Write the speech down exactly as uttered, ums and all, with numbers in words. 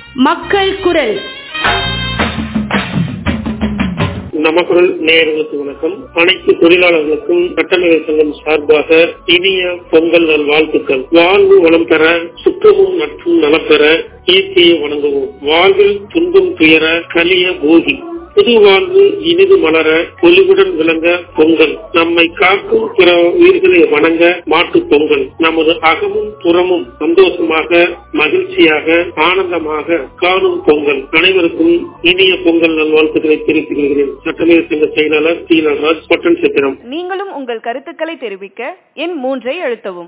மக்கள் குரல். நமக்குரல் நேயர்களுக்கு வணக்கம். அனைத்து தொழிலாளர்களுக்கும் சட்டமேதை சங்கம் சார்பாக இனிய பொங்கல் நல் வாழ்த்துக்கள். வாழ்வு வளம் பெற, சுற்றமும் நட்பும் நலம் பெற இயற்கையை வணங்குவோம். வாழ்வில் துன்பம் துயர கலிய போகி, புது வாழ்வு இனிது மலர பொலிவுடன் விளங்க பொங்கல். நம்மை காக்கும் பிற உயிர்களை வணங்க மாட்டு பொங்கல். நமது அகமும் புறமும் சந்தோஷமாக மகிழ்ச்சியாக ஆனந்தமாக காணும் பொங்கல். அனைவருக்கும் இனிய பொங்கல் நல்வாழ்த்துக்களை தெரிவித்துக் கொள்கிறேன். சட்டமேதை சங்க செயலாளர் டி. நடராஜ், பட்டன் சித்திரம். நீங்களும் உங்கள் கருத்துக்களை தெரிவிக்க எண் மூன்றை அழுத்தவும்.